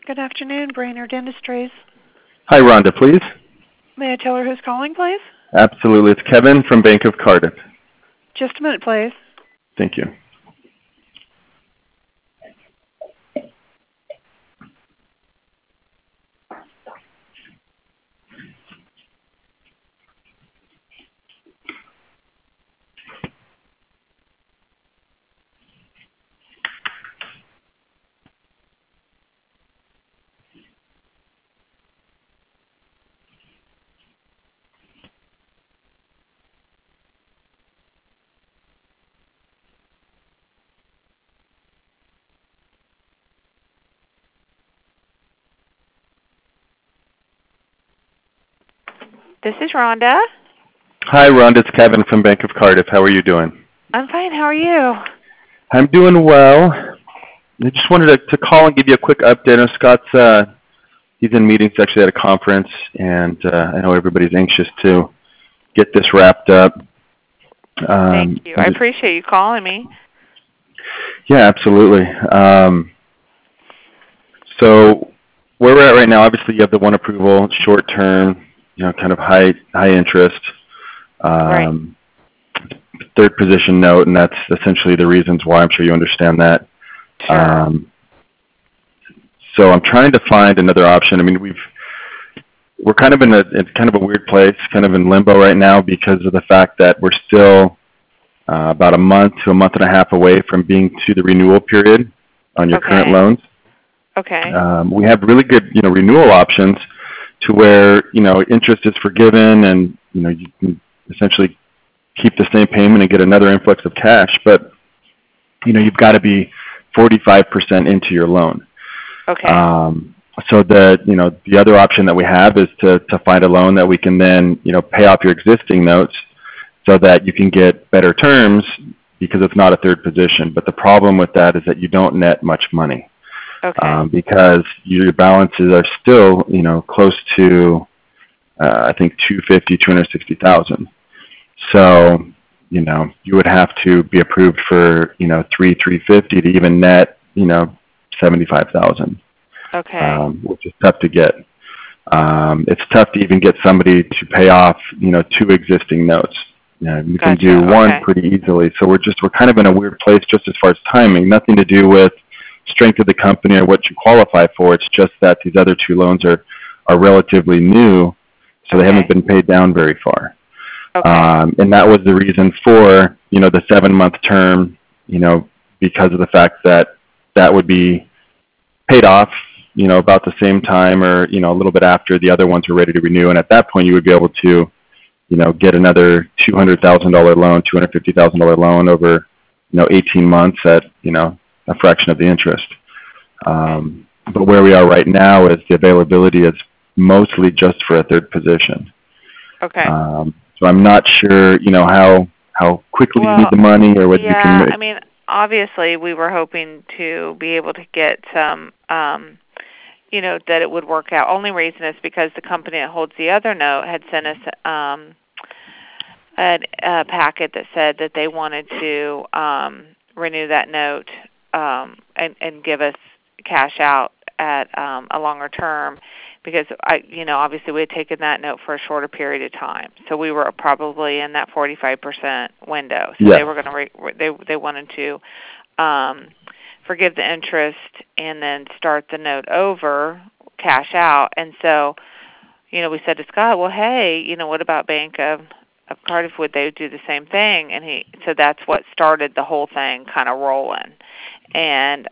Good afternoon, Brainerd Industries. Hi, Rhonda, please. May I tell her who's calling, please? Absolutely. It's Kevin from Bank of Cardiff. Just a minute, please. Thank you. This is Rhonda. Hi, Rhonda. It's Kevin from Bank of Cardiff. How are you doing? I'm fine. How are you? I'm doing well. I just wanted to call and give you a quick update. I know Scott's he's in meetings actually at a conference, and I know everybody's anxious to get this wrapped up. Thank you. I appreciate you calling me. Yeah, absolutely. So where we're at right now, obviously you have the one approval, short term, kind of high interest. Right. Third position note, and that's essentially the reasons why. I'm sure you understand that. Sure. So I'm trying to find another option. I mean, we're kind of in a weird place, kind of in limbo right now because of the fact that we're still about a month to a month and a half away from being to the renewal period on your current loans. Okay. We have really good, renewal options to where, interest is forgiven and, you can essentially keep the same payment and get another influx of cash. But, you've got to be 45% into your loan. Okay. So the other option that we have is to find a loan that we can then, pay off your existing notes so that you can get better terms because it's not a third position. But the problem with that is that you don't net much money. Okay. Because your balances are still, close to, I think 260,000. So, you would have to be approved for, 350 to even net, 75,000. Okay. Which is tough to get. It's tough to even get somebody to pay off, two existing notes. You can do one pretty easily. So we're kind of in a weird place just as far as timing. Nothing to do with strength of the company or what you qualify for. It's just that these other two loans are relatively new, so they haven't been paid down very far. And that was the reason for, the 7-month term, because of the fact that that would be paid off, about the same time or, a little bit after the other ones were ready to renew. And at that point, you would be able to, get another $200,000 loan, $250,000 loan over, 18 months at, a fraction of the interest. But where we are right now is the availability is mostly just for a third position. Okay. So I'm not sure, how quickly you need the money or what you can make. I mean, obviously we were hoping to be able to get some, that it would work out. Only reason is because the company that holds the other note had sent us a packet that said that they wanted to renew that note and give us cash out at a longer term, because obviously we had taken that note for a shorter period of time, so we were probably in that 45% window. So they were going to they wanted to forgive the interest and then start the note over, cash out. And so, we said to Scott, well, hey, what about Bank of Cardiff? Would they do the same thing? And so that's what started the whole thing kind of rolling. And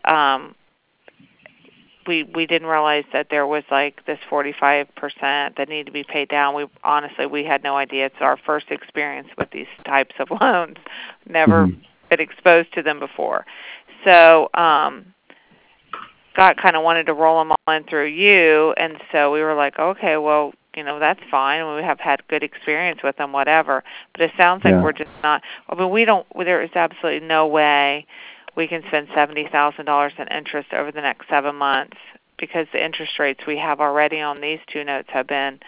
we didn't realize that there was like this 45% that needed to be paid down. We had no idea. It's our first experience with these types of loans. Never been exposed to them before. So Scott kind of wanted to roll them all in through you, and so we were like, okay, well, that's fine. We have had good experience with them, whatever. But it sounds like we're just not. I mean, there is absolutely no way we can spend $70,000 in interest over the next 7 months, because the interest rates we have already on these two notes have been,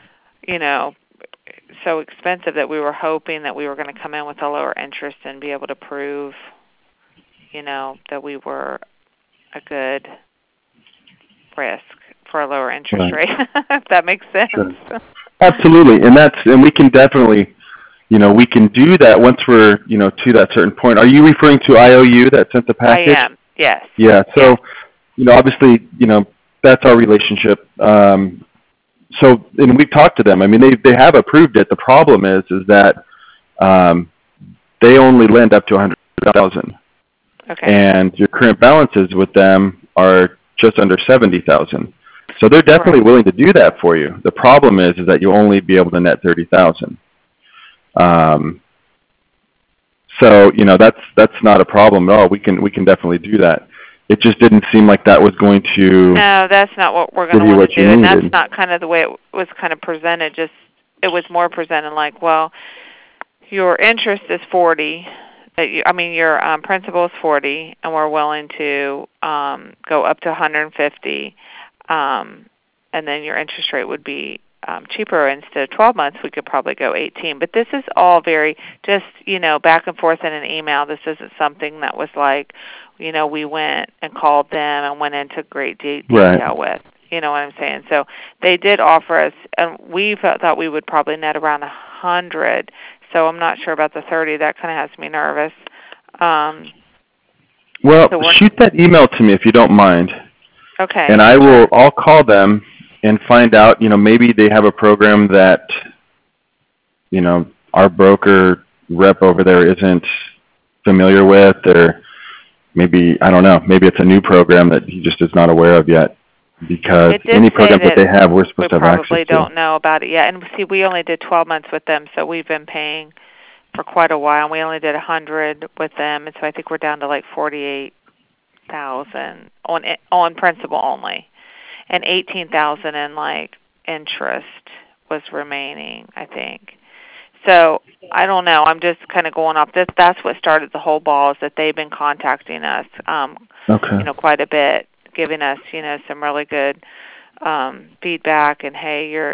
so expensive that we were hoping that we were going to come in with a lower interest and be able to prove, that we were a good risk for a lower interest rate, if that makes sense. Sure. Absolutely, and we can definitely, we can do that once we're, to that certain point. Are you referring to IOU that sent the package? I am, yes. Yeah, so, obviously, that's our relationship. So, and we've talked to them. I mean, they have approved it. The problem is that they only lend up to $100,000. Okay. And your current balances with them are just under $70,000. So they're definitely willing to do that for you. The problem is that you'll only be able to net $30,000. So that's not a problem at all. We can definitely do that. It just didn't seem like that was going to. No, that's not what we're going to want to do, and that's not kind of the way it was kind of presented. Just it was more presented like, well, your interest is 40. Your principal is 40, and we're willing to go up to 150, and then your interest rate would be cheaper. Instead of 12 months, we could probably go 18. But this is all very just, back and forth in an email. This isn't something that was like, we went and called them and went into great detail with. You know what I'm saying? So they did offer us, and we thought we would probably net around 100. So I'm not sure about the 30. That kind of has me nervous. Shoot that email to me if you don't mind. Okay. And I'll call them and find out, maybe they have a program that, our broker rep over there isn't familiar with, or maybe, I don't know, maybe it's a new program that he just is not aware of yet. Because any program that they have, we're supposed to have access to. We probably don't know about it yet. And see, we only did 12 months with them, so we've been paying for quite a while. And we only did 100 with them, and so I think we're down to like 48,000 on principal only, and 18,000 in like interest was remaining, I think. So I don't know. I'm just kind of going off this. That's what started the whole ball, is that they've been contacting us, quite a bit, giving us, some really good feedback, and hey, you're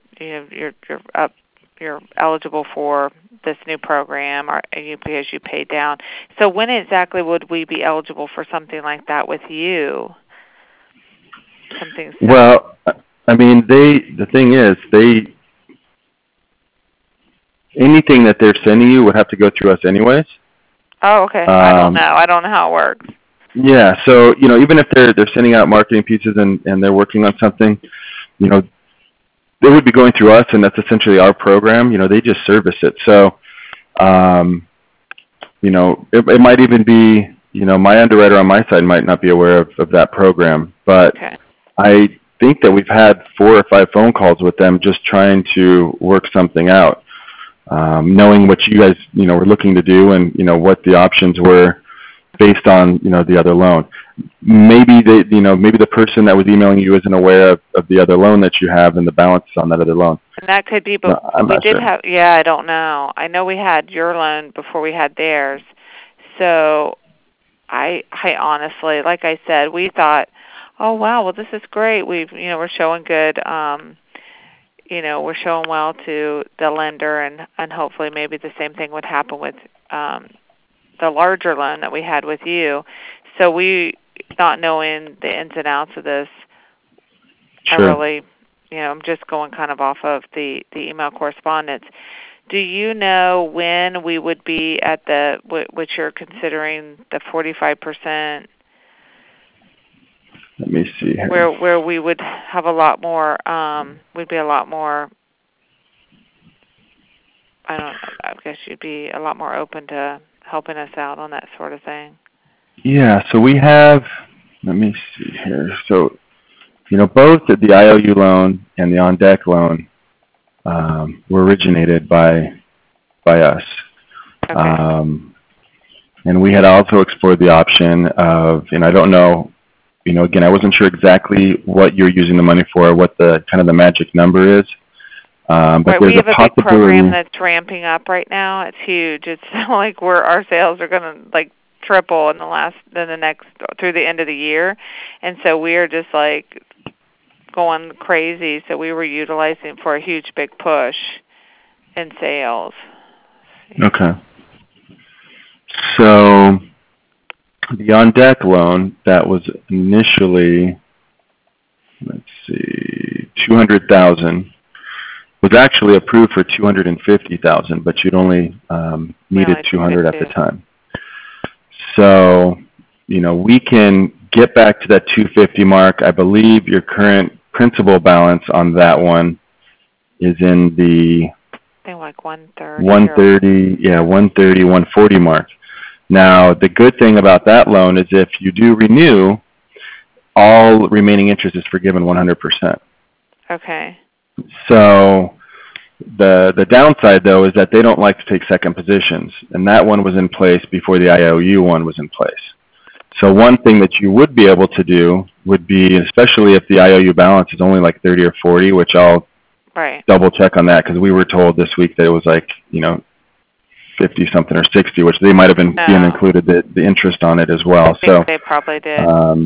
eligible for this new program, because you paid down. So when exactly would we be eligible for something like that with you? Well, I mean, the thing is, anything that they're sending you would have to go through us anyways. Oh, okay. I don't know how it works. Yeah, so even if they're sending out marketing pieces and they're working on something, they would be going through us, and that's essentially our program. They just service it. So, it might even be, my underwriter on my side might not be aware of that program, but I think that we've had 4 or 5 phone calls with them just trying to work something out, knowing what you guys, were looking to do, and, what the options were based on, the other loan. Maybe maybe the person that was emailing you isn't aware of the other loan that you have and the balance on that other loan. And that could be, but we did have, I don't know. I know we had your loan before we had theirs. So I honestly, like I said, we thought, oh wow, well this is great. We're showing good, we're showing well to the lender, and hopefully maybe the same thing would happen with the larger loan that we had with you. So we, not knowing the ins and outs of this, I really, I'm just going kind of off of the email correspondence. Do you know when we would be at what you're considering the 45%? Let me see here. Where we would have a lot more, we'd be a lot more, I guess you'd be a lot more open to helping us out on that sort of thing. Yeah, so we have, let me see here. So, both the IOU loan and the on-deck loan were originated by us. Okay. And we had also explored the option of, and I don't know, again, I wasn't sure exactly what you're using the money for, what the kind of the magic number is. But we have a big program that's ramping up right now. It's huge. It's like our sales are going to like triple through the end of the year, and so we are just like going crazy. So we were utilizing for a huge big push in sales. Okay. So the on-deck loan that was initially let's see, 200,000 was actually approved for 250,000, but you'd only needed 200 at the time. So, we can get back to that 250 mark. I believe your current principal balance on that one is in the I think like 130. 130, 140 mark. Now, the good thing about that loan is if you do renew, all remaining interest is forgiven 100%. Okay. So the downside, though, is that they don't like to take second positions, and that one was in place before the IOU one was in place. So one thing that you would be able to do would be, especially if the IOU balance is only like 30 or 40, which I'll double check on that because we were told this week that it was like 50 something or 60, which they might have been being included the interest on it as well. I think they probably did.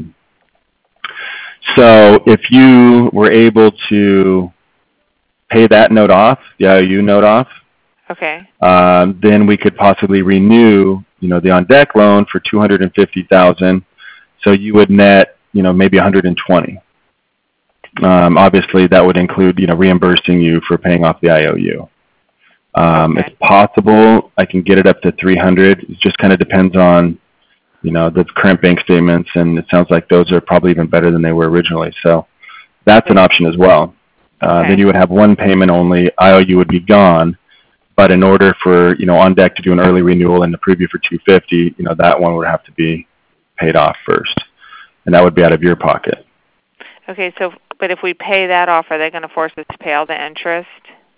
So if you were able to pay that note off, the IOU note off, okay, then we could possibly renew, the on deck loan for 250,000. So you would net, maybe 120. Obviously, that would include, reimbursing you for paying off the IOU. Okay. It's possible I can get it up to 300. It just kind of depends on, the current bank statements, and it sounds like those are probably even better than they were originally. So that's an option as well. Okay. Then you would have one payment only. IOU would be gone. But in order for, on deck to do an early renewal and approve you for 250, that one would have to be paid off first. And that would be out of your pocket. Okay, but if we pay that off, are they going to force us to pay all the interest?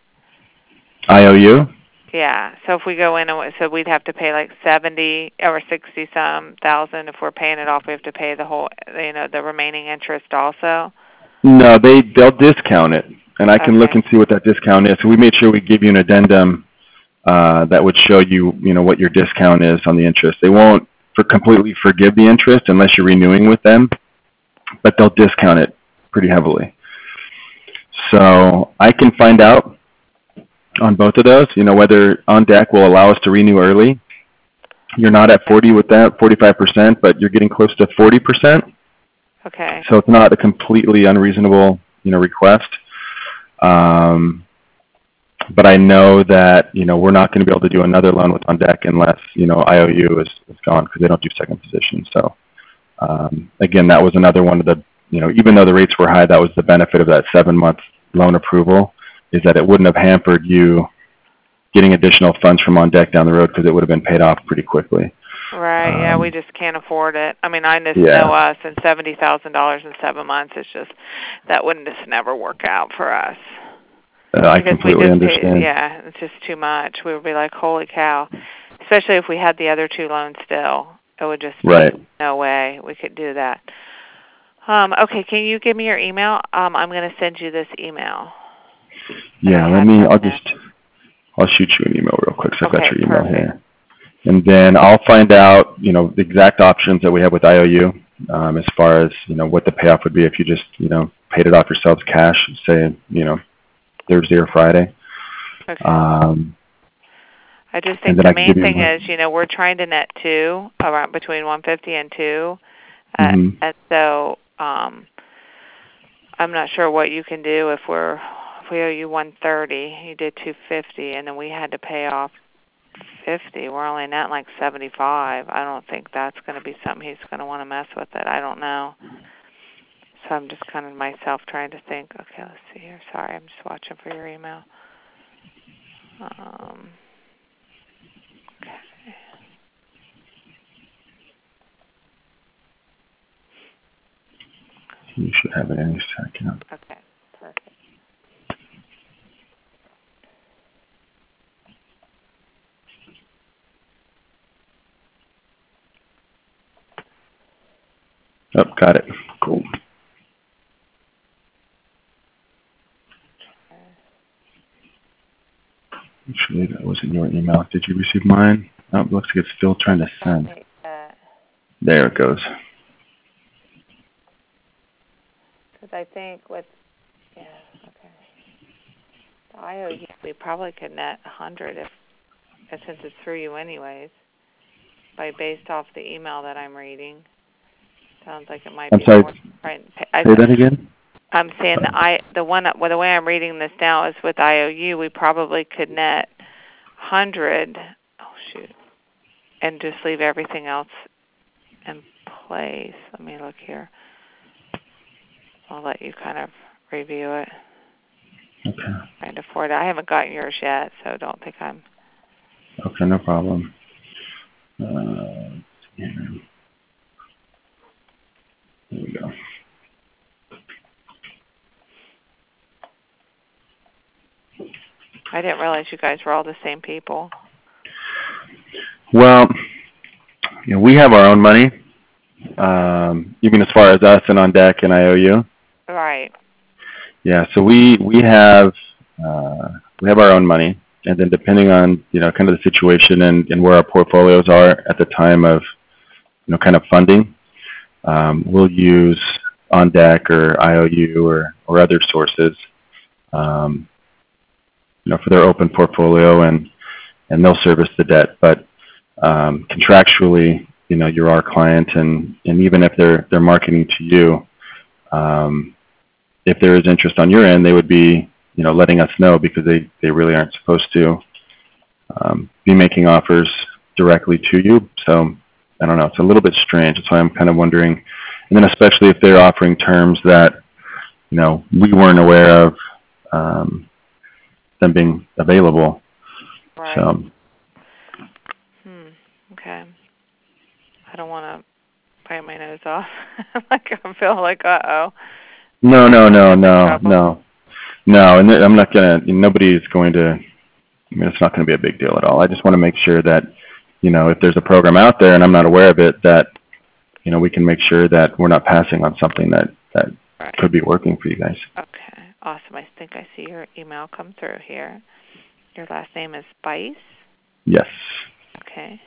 IOU? Yeah. So if we go in, so we'd have to pay like 70 or 60-some thousand. If we're paying it off, we have to pay the whole, the remaining interest also? No, they'll discount it. And I can look and see what that discount is. So we made sure we give you an addendum that would show you, what your discount is on the interest. They won't completely forgive the interest unless you're renewing with them, but they'll discount it pretty heavily. So I can find out on both of those, whether on deck will allow us to renew early. You're not at 40 with that, 45%, but you're getting close to 40%. Okay. So it's not a completely unreasonable, request. But I know that, we're not going to be able to do another loan with on deck unless, IOU is gone because they don't do second position. So, again, that was another one of the, even though the rates were high, that was the benefit of that 7-month loan approval, is that it wouldn't have hampered you getting additional funds from on deck down the road because it would have been paid off pretty quickly. Right, yeah, we just can't afford it. I mean, I just know us, and $70,000 in 7 months, it's just, that wouldn't just never work out for us. I completely understand. Yeah, it's just too much. We would be like, holy cow. Especially if we had the other two loans still. It would just be no way we could do that. Okay, can you give me your email? I'm going to send you this email. Yeah, I'll shoot you an email real quick. So I've got your email here. And then I'll find out, the exact options that we have with IOU, as far as, what the payoff would be if you just, paid it off yourselves cash, say, Thursday or Friday. Okay. I just think the main thing is, we're trying to net two, around between 150 and 2. And so I'm not sure what you can do if we owe you 130, you did 250, and then we had to pay off 50. We're only netting like 75. I don't think that's going to be something he's going to want to mess with it. I don't know. So I'm just kind of myself trying to think. Okay, let's see here. Sorry, I'm just watching for your email. Okay. You should have it any second. Okay, perfect. Oh, got it. Cool. Actually, that wasn't your email. Did you receive mine? Oh, it looks like it's still trying to send. There it goes. Because I think okay. The IOU, we probably could net 100 since it's through you anyways, based off the email that I'm reading. Sounds like it might be more. Say that again? I'm saying the way I'm reading this now is with IOU, we probably could net 100. Oh shoot, and just leave everything else in place. Let me look here. I'll let you kind of review it. Okay. Trying to afford it. I haven't gotten yours yet, so don't think I'm. Okay, no problem. Here we go. I didn't realize you guys were all the same people. Well, we have our own money. You mean as far as us and on deck and IOU? Right. Yeah. So we have our own money, and then depending on kind of the situation and where our portfolios are at the time of kind of funding, we'll use on deck or IOU or other sources, for their open portfolio, and they'll service the debt. But contractually, you're our client, and even if they're marketing to you, if there is interest on your end, they would be letting us know, because they really aren't supposed to be making offers directly to you. So I don't know. It's a little bit strange. That's why I'm kind of wondering. And then especially if they're offering terms that we weren't aware of them being available. Right. So. Okay. I don't want to bite my nose off. Like I feel like No. And I'm not gonna. Nobody's going to. I mean, it's not going to be a big deal at all. I just want to make sure that, if there's a program out there and I'm not aware of it, that, we can make sure that we're not passing on something that right. could be working for you guys. Okay. Awesome. I think I see your email come through here. Your last name is Spice? Yes. Okay.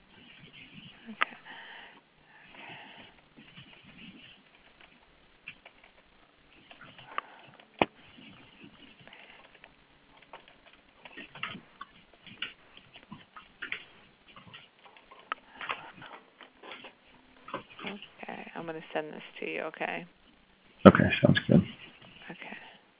Okay, I'm going to send this to you, okay? Okay, sounds good. Okay.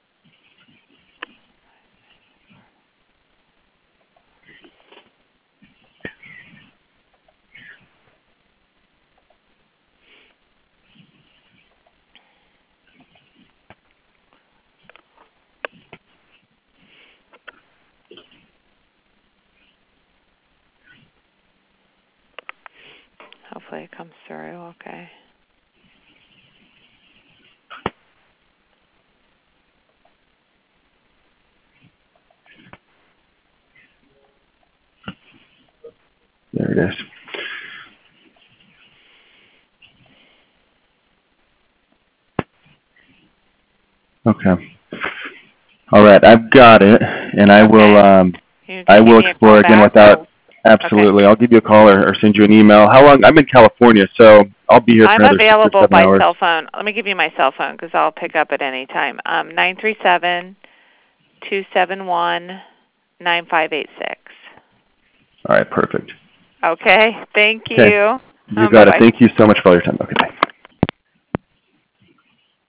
Hopefully it comes through, okay. There it is. Okay. All right, I've got it, and I will explore again without. Absolutely. Okay. I'll give you a call or send you an email. How long? I'm in California, so I'll be here for another 6 to 7 hours. I'm available by cell phone. Let me give you my cell phone because I'll pick up at any time. 937-271-9586. All right, perfect. Okay, thank you. Okay. You got it. Thank you so much for all your time. Okay, bye.